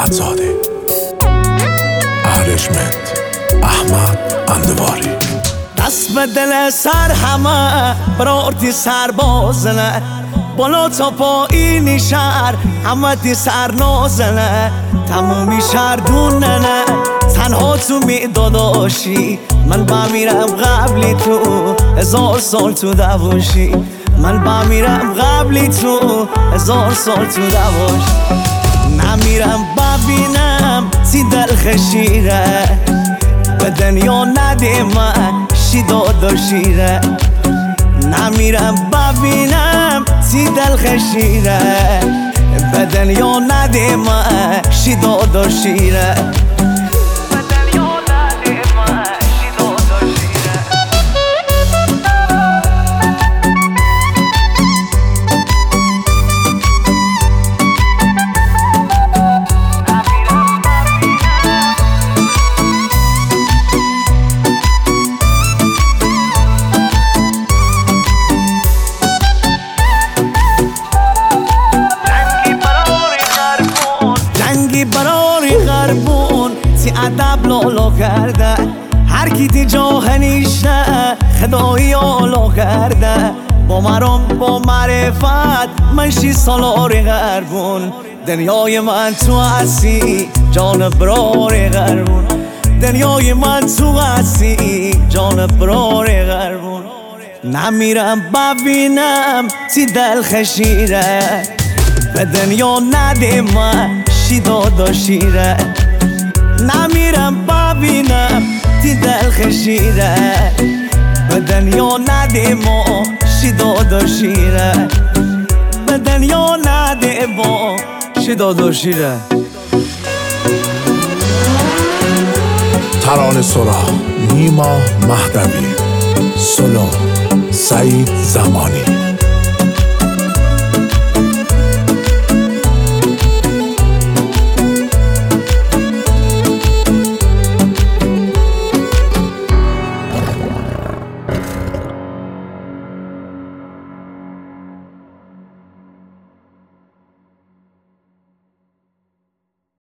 احمدزاده. ارنجمنت احمد اندواری. دست به دل سر همه برارتی سربازنه، بالا تا پایینی شهر همه تی سر نازنه، تمومی شهر دوننه تنها تو می داداشی. من بمیرم قبلی تو 1000 سال تو دواشی، من بمیرم قبلی تو 1000 سال تو دواشی. نمیرم ببینم سی دل خشیره، به دنیا نده من شی داداشیره. نمیرم ببینم سی دل خشیره، به دنیا نده من شی داداشیره. براری غربون تی ادب لالا کرده، هر کی تی جاهنیشه خدایی آلا کرده. با مرام با معرفت من 6 سالاری غربون، دنیای من تو هستی جان براری غربون، دنیای من تو هستی جان براری غربون. نمیرم ببینم تی دل خشیره، به دنیا نده من شی داداشیره. نمیرم ببینم تی دل خشیره، به دنیا نده ما شی داداشیره، به دنیا نده ما شی داداشیره. ترانه سرا نیما مهدوی، سولو سعید زمانی.